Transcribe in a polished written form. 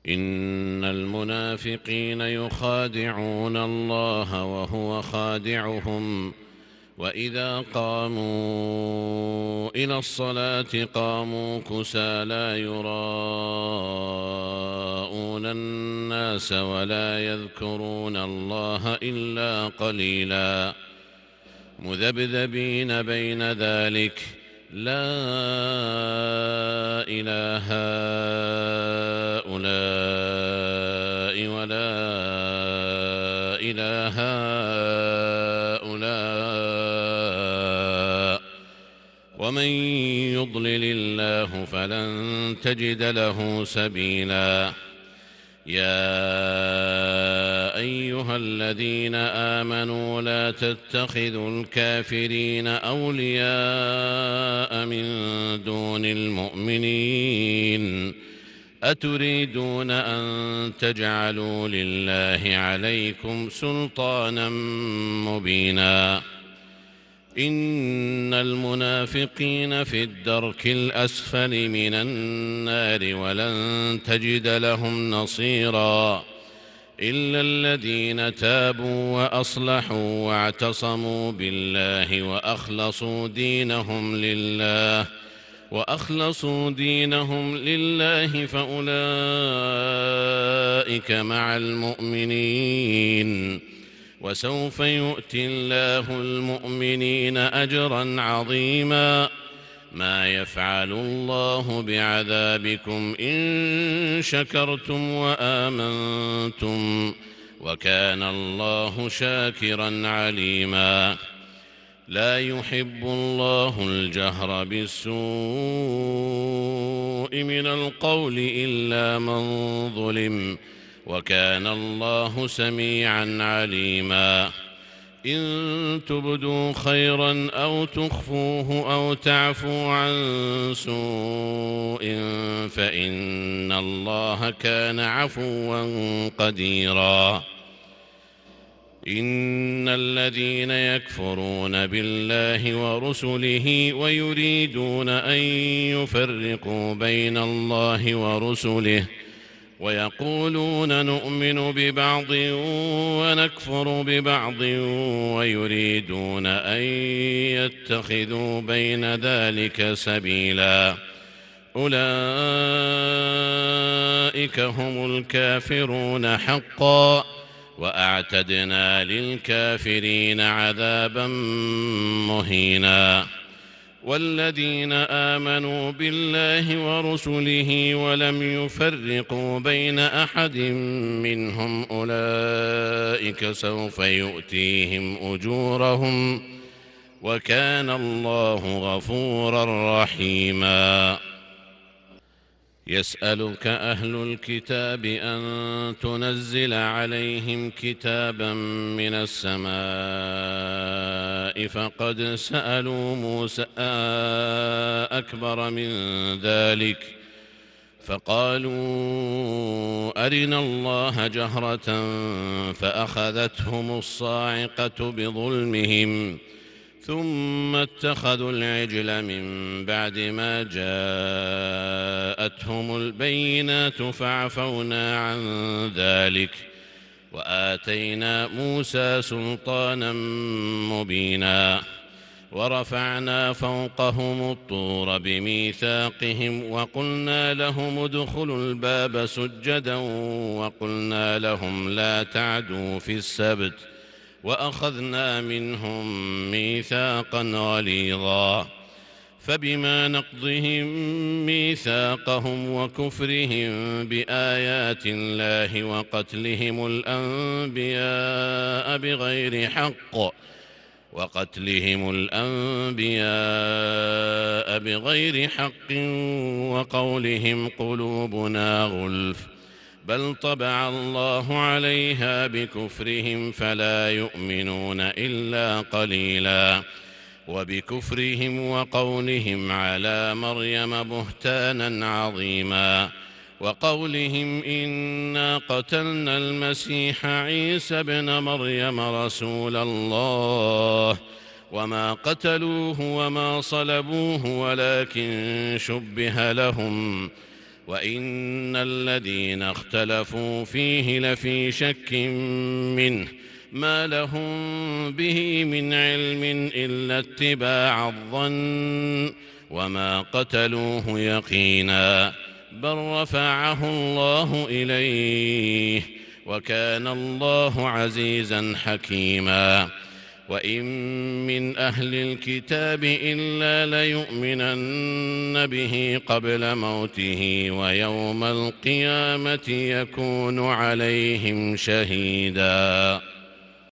إن المنافقين يخادعون الله وهو خادعهم وإذا قاموا إلى الصلاة قاموا كسالى يراءون الناس ولا يذكرون الله إلا قليلا مذبذبين بين ذلك لا إله هؤلاء ولا إله هؤلاء ومن يضلل الله فلن تجد له سبيلا يا أيها الذين آمنوا لا تتخذوا الكافرين أولياء من دون المؤمنين أتريدون أن تجعلوا لله عليكم سلطانا مبينا إن المنافقين في الدرك الأسفل من النار ولن تجد لهم نصيرا إلا الذين تابوا وأصلحوا واعتصموا بالله وأخلصوا دينهم لله فأولئك مع المؤمنين وسوف يؤتي الله المؤمنين أجرا عظيما ما يفعل الله بعذابكم إن شكرتم وآمنتم وكان الله شاكرا عليما لا يحب الله الجهر بالسوء من القول إلا من ظلم وكان الله سميعا عليما إن تبدوا خيرا أو تخفوه أو تعفوا عن سوء فإن الله كان عفوا قديرا إن الذين يكفرون بالله ورسله ويريدون أن يفرقوا بين الله ورسله ويقولون نؤمن ببعض ونكفر ببعض ويريدون أن يتخذوا بين ذلك سبيلا أولئك هم الكافرون حقا وأعتدنا للكافرين عذابا مهينا والذين آمنوا بالله ورسله ولم يفرقوا بين أحد منهم أولئك سوف يؤتيهم أجورهم وكان الله غفورا رحيما يسألك أهل الكتاب أن تنزل عليهم كتابا من السماء فقد سألوا موسى أكبر من ذلك فقالوا أرنا الله جهرة فأخذتهم الصاعقة بظلمهم ثم اتخذوا العجل من بعد ما جاءتهم البينات فعفونا عن ذلك وآتينا موسى سلطانا مبينا ورفعنا فوقهم الطور بميثاقهم وقلنا لهم ادخلوا الباب سجدا وقلنا لهم لا تعدوا في السبت وأخذنا منهم ميثاقا غليظا فبما نقضهم ميثاقهم وكفرهم بآيات الله وقتلهم الأنبياء بغير حق وقولهم قلوبنا غلف بل طبع الله عليها بكفرهم فلا يؤمنون إلا قليلا وبكفرهم وقولهم على مريم بهتانا عظيما وقولهم إنا قتلنا المسيح عيسى ابن مريم رسول الله وما قتلوه وما صلبوه ولكن شبه لهم وإن الذين اختلفوا فيه لفي شك منه ما لهم به من علم إلا اتباع الظن وما قتلوه يقينا بل رفعه الله إليه وكان الله عزيزا حكيما وإن من أهل الكتاب إلا ليؤمنن به قبل موته ويوم القيامة يكون عليهم شهيدا.